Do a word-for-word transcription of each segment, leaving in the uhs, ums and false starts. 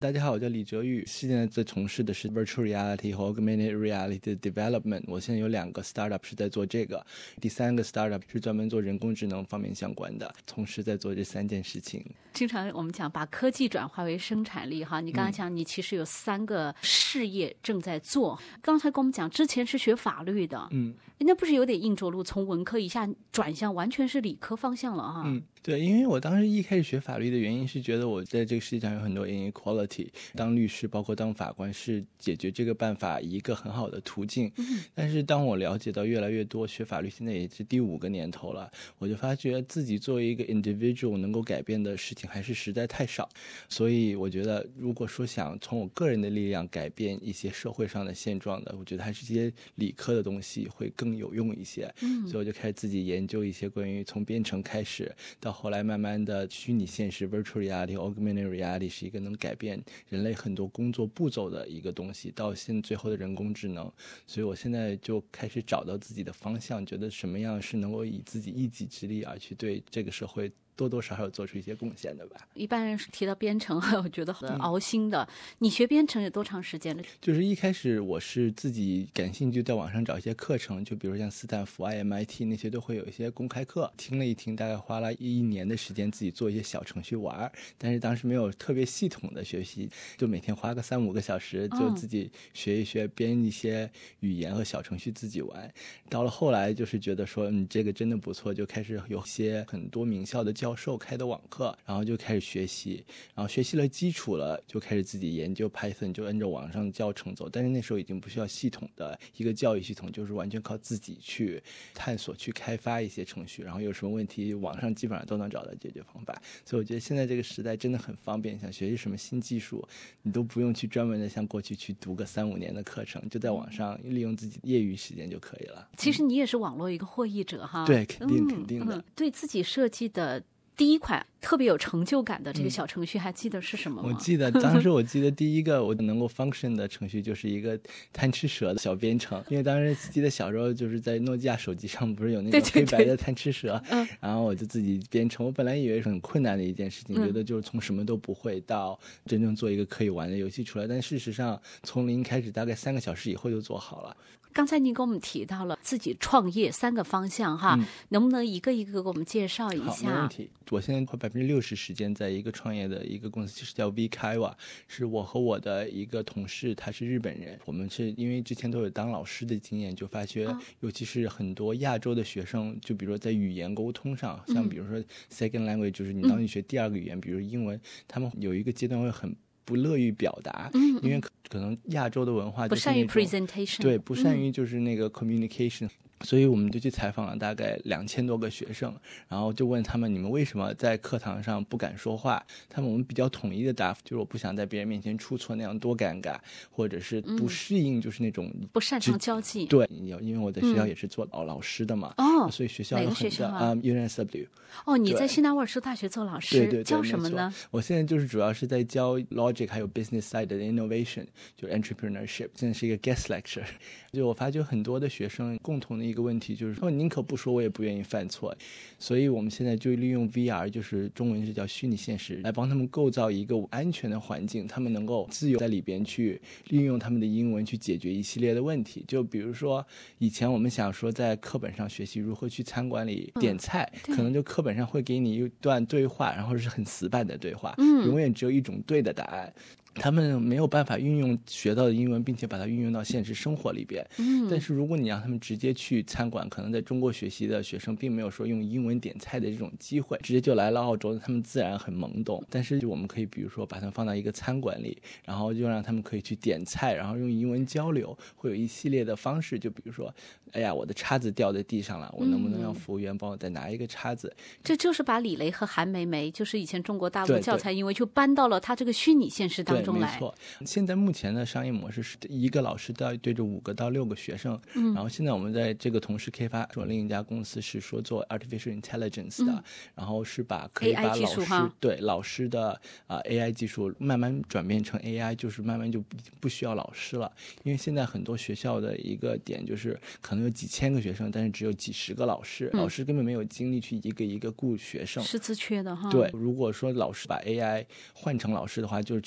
大家好，我叫李哲宇，现在在从事的是 virtual reality 和 augmented reality 的 development。我现在有两个 startup 是在做这个，第三个 startup 是专门做人工智能方面相关的，同时在做这三件事情。 经常我们讲把科技转化为生产力哈，你刚才讲你其实有三个事业正在做。嗯、刚才跟我们讲之前是学法律的，嗯，那不是有点硬着陆，从文科一下转向完全是理科方向了哈。 嗯，对，因为我当时一开始学法律的原因是觉得我在这个世界上有很多 inequality， 当律师包括当法官是解决这个办法一个很好的途径。嗯，但是当我了解到越来越多，学法律现在也是第五个年头了，我就发觉自己作为一个 individual 能够改变的事情还是实在太少。所以我觉得如果说想从我个人的力量改变一些社会上的现状的，我觉得还是这些理科的东西会更有用一些。嗯，所以我就开始自己研究一些关于从编程开始到后来慢慢的虚拟现实 virtual reality augmented reality 是一个能改变人类很多工作步骤的一个东西，到现在最后的人工智能。所以我现在就开始找到自己的方向，觉得什么样是能够以自己一己之力而去对这个社会多多少少做出一些贡献的吧。 一般人提到编程我觉得很熬心的、嗯、你学编程有多长时间了？ 就是一开始我是自己感兴趣，在网上找一些课程，就比如像斯坦福 I M I T 那些都会有一些公开课，听了一听，大概花了一年的时间自己做一些小程序玩，但是当时没有特别系统的学习，就每天花个三五个小时就自己学一学、嗯、编一些语言和小程序自己玩。到了后来就是觉得说嗯，这个真的不错，就开始有些很多名校的教授开的网课，然后就开始学习，然后学习了基础了，就开始自己研究 Python， 就按照网上教程走。但是那时候已经不需要系统的一个教育系统，就是完全靠自己去探索去开发一些程序，然后有什么问题网上基本上都能找到解决方法。所以我觉得现在这个时代真的很方便，想学习什么新技术你都不用去专门的像过去去读个三五年的课程，就在网上利用自己业余时间就可以了。 其实你也是网络一个获益者哈。 对，肯定肯定的、 嗯嗯、对自己设计的第一款特别有成就感的这个小程序、嗯、还记得是什么吗？ 我记得当时我记得第一个我能够 function 的程序就是一个贪吃蛇的小编程，因为当时记得小时候就是在诺基亚手机上不是有那种黑白的贪吃蛇，对对对，然后我就自己编程。我本来以为是很困难的一件事情、嗯、觉得就是从什么都不会到真正做一个可以玩的游戏出来，但事实上从零开始大概三个小时以后就做好了。 刚才您给我们提到了自己创业三个方向哈、嗯，能不能一个一个给我们介绍一下？ 好，没问题。我现在花百分之六十时间在一个创业的一个公司，就是叫 vKaiwa， 是我和我的一个同事，他是日本人。我们是因为之前都有当老师的经验，就发觉，哦、尤其是很多亚洲的学生，就比如说在语言沟通上，像比如说 second language，、嗯、就是你当你学第二个语言，嗯、比如英文，他们有一个阶段会很不乐于表达，嗯嗯，因为可能亚洲的文化就是那种不善于 presentation， 对，不善于就是那个 communication、嗯。所以我们就去采访了大概两千多个学生，然后就问他们你们为什么在课堂上不敢说话。他们我们比较统一的答复就是我不想在别人面前出错，那样多尴尬，或者是不适应，就是那种、 嗯、不擅长交际。 对，因为我在学校也是做老、嗯、老师的嘛，哦，所以学校有很多哪个学校啊、um, U N S W。 哦，你在西南威尔士大学做老师， 对对对， 教什么呢？ 我现在就是主要是在教 logic 还有 business side 的 innovation， 就是 entrepreneurship， 现在是一个 guest lecture。 就我发觉很多的学生共同的一个问题就是说宁可不说我也不愿意犯错，所以我们现在就利用 V R， 就是中文是叫虚拟现实，来帮他们构造一个安全的环境，他们能够自由在里边去利用他们的英文去解决一系列的问题。就比如说以前我们想说在课本上学习如何去餐馆里点菜、嗯、可能就课本上会给你一段对话，然后是很死板的对话、嗯、永远只有一种对的答案，他们没有办法运用学到的英文并且把它运用到现实生活里边。嗯，但是如果你让他们直接去餐馆，可能在中国学习的学生并没有说用英文点菜的这种机会，直接就来了澳洲，他们自然很懵懂。但是我们可以比如说把他们放到一个餐馆里，然后就让他们可以去点菜，然后用英文交流，会有一系列的方式，就比如说哎呀我的叉子掉在地上了，我能不能让服务员帮我再拿一个叉子、嗯、 这就是把李雷和韩梅梅就是以前中国大陆教材因为就搬到了他这个虚拟现实当中来。 没错，现在目前的商业模式是一个老师到对着五个到六个学生、嗯、然后现在我们在这个同时开发说另一家公司是说做 artificial intelligence 的、嗯、然后是把可以把老师对老师的、呃、A I 技术慢慢转变成 A I， 就是慢慢就不需要老师了。因为现在很多学校的一个点就是可能有几千个学生，但是只有几十个老师、嗯、老师根本没有精力去一个一个雇学生， 师资缺的哈。 对，如果说老师把 A I 换成老师的话，就是全学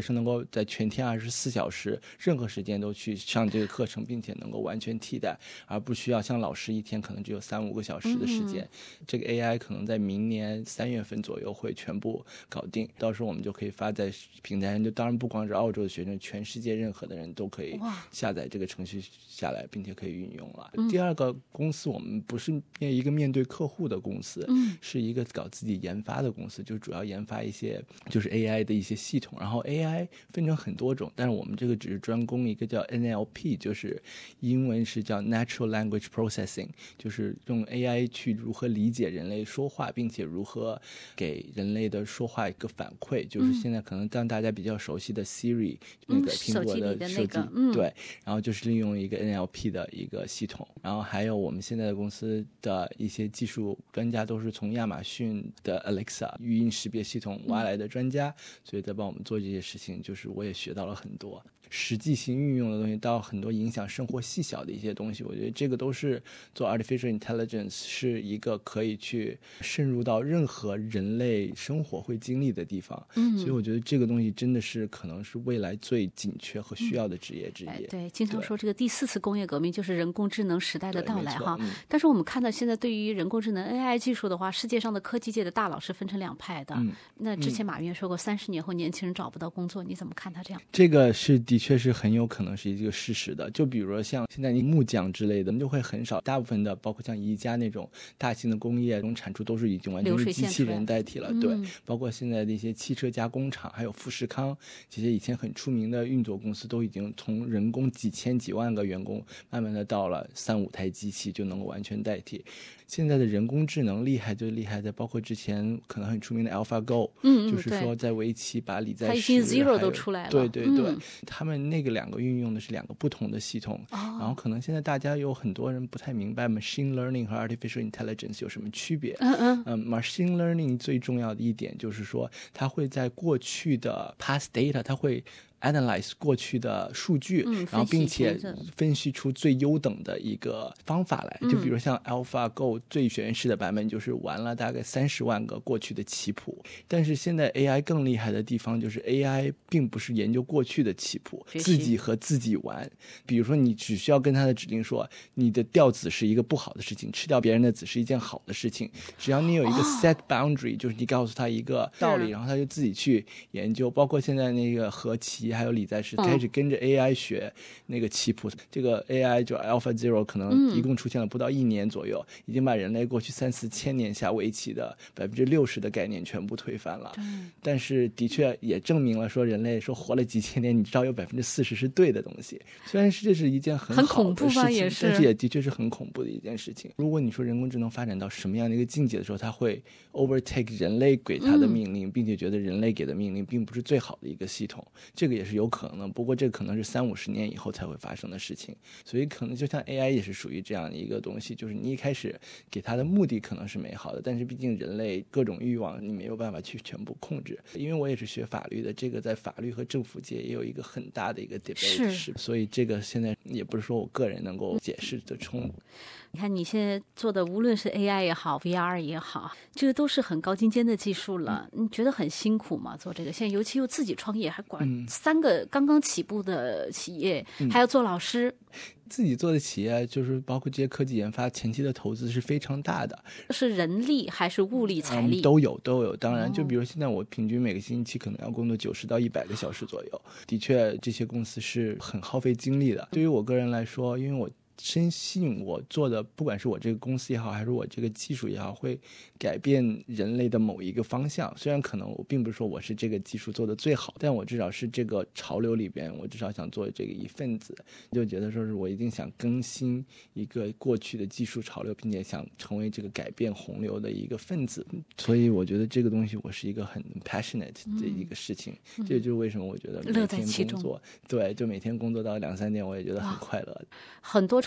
生能够在全天二十四小时任何时间都去上这个课程，并且能够完全替代，而不需要像老师一天可能只有三五个小时的时间、嗯、这个 A I 可能在明年三月份左右会全部搞定，到时候我们就可以发在平台上，就当然不光是澳洲的学生，全世界任何的人都可以下载这个程序下来并且可以运用了、嗯、第二个公司我们不是一个面对客户的公司、嗯、是一个搞自己研发的公司，就主要研发一些就是 A I 的一些系统，然后 A I 分成很多种，但是我们这个只是专攻一个叫 N L P， 就是英文是叫 Natural Language Processing， 就是用 A I 去如何理解人类说话，并且如何给人类的说话一个反馈，就是现在可能让大家比较熟悉的 Siri、嗯、那个苹果的手机、那个嗯、对，然后就是利用一个 N L P 的一个系统，然后还有我们现在的公司的一些技术专家都是从亚马逊的 Alexa 语音识别系统挖来的专家、嗯、所以在帮我们做这些事情，就是我也学到了很多实际性运用的东西，到很多影响生活细小的一些东西，我觉得这个都是做 artificial intelligence 是一个可以去渗入到任何人类生活会经历的地方、嗯、所以我觉得这个东西真的是可能是未来最紧缺和需要的职业之一、嗯、 对，经常说这个第四次工业革命就是人工智能时代的到来哈、嗯、但是我们看到现在对于人工智能 A I 技术的话，世界上的科技界的大佬是分成两派的、嗯、那之前马云说过三十年后年轻人找不到工作、嗯、你怎么看他这样？这个是的确是很有可能是一个事实的，就比如说像现在木匠之类的就会很少，大部分的包括像宜家那种大型的工业这种产出都是已经完全是机器人代替了，对、嗯，包括现在的一些汽车加工厂还有富士康这些以前很出名的运作公司都已经从人工几千几万个员工慢慢的到了三五台机器就能够完全代替。现在的人工智能厉害就厉害在包括之前可能很出名的 AlphaGo， 嗯, 嗯就是说在围棋把李在石它已经 Zero 都出来了， 对对对、嗯、他们那个两个运用的是两个不同的系统、哦、然后可能现在大家有很多人不太明白 machine learning 和 artificial intelligence 有什么区别。嗯嗯、呃、machine learning 最重要的一点就是说它会在过去的 past data 它会analyze 过去的数据、嗯、然后并且分析出最优等的一个方法来、嗯、就比如像 AlphaGo 最原始的版本就是玩了大概三十万个过去的棋谱，但是现在 A I 更厉害的地方就是 A I 并不是研究过去的棋谱，自己和自己玩。比如说你只需要跟他的指令说你的掉子是一个不好的事情，吃掉别人的子是一件好的事情，只要你有一个 set boundary、哦、就是你告诉他一个道理，然后他就自己去研究。包括现在那个和棋还有李在石开始跟着 A I 学那个棋谱、嗯、这个 A I 就 AlphaZero 可能一共出现了不到一年左右、嗯、已经把人类过去三四千年下围棋的百分之六十的概念全部推翻了、嗯、但是的确也证明了说人类说活了几千年，你知道有百分之四十是对的东西，虽然是这是一件很好的事情， 也是但是也的确是很恐怖的一件事情。如果你说人工智能发展到什么样的一个境界的时候，它会 overtake 人类给它的命令、嗯、并且觉得人类给的命令并不是最好的一个系统，这个也是有可能，不过这个可能是三五十年以后才会发生的事情。所以可能就像 A I 也是属于这样的一个东西，就是你一开始给它的目的可能是美好的，但是毕竟人类各种欲望你没有办法去全部控制。因为我也是学法律的，这个在法律和政府界也有一个很大的一个 debate， 是，所以这个现在也不是说我个人能够解释得通。 你看你现在做的无论是 A I 也好 V R 也好，这个都是很高精尖的技术了、嗯、你觉得很辛苦吗？做这个现在尤其又自己创业，还管三个刚刚起步的企业、嗯、还要做老师。 自己做的企业就是包括这些科技研发前期的投资是非常大的， 是人力还是物力财力、 嗯、都有都有。当然就比如现在我平均每个星期可能要工作九十到一百个小时左右，的确这些公司是很耗费精力的。对于我个人来说，因为我深信我做的不管是我这个公司也好还是我这个技术也好会改变人类的某一个方向，虽然可能我并不是说我是这个技术做的最好，但我至少是这个潮流里边我至少想做这个一份子，就觉得说是我一定想更新一个过去的技术潮流，并且想成为这个改变洪流的一个分子，所以我觉得这个东西我是一个很 passionate 的一个事情、嗯、这就是为什么我觉得每天工作，对，就每天工作到两三点我也觉得很快乐。 很多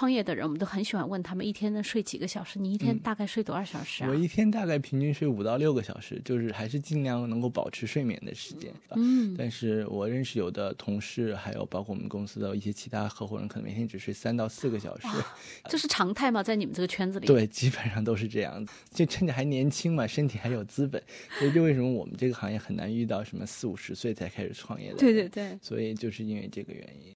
创业的人，我们都很喜欢问他们一天能睡几个小时，你一天大概睡多少小时啊？ 我一天大概平均睡五到六个小时，就是还是尽量能够保持睡眠的时间。嗯，但是我认识有的同事，还有包括我们公司的一些其他合伙人，可能每天只睡三到四个小时。 这是常态吗？在你们这个圈子里？ 对，基本上都是这样子。就趁着还年轻嘛，身体还有资本，所以就为什么我们这个行业很难遇到什么四五十岁才开始创业的人。 对对对， 所以就是因为这个原因。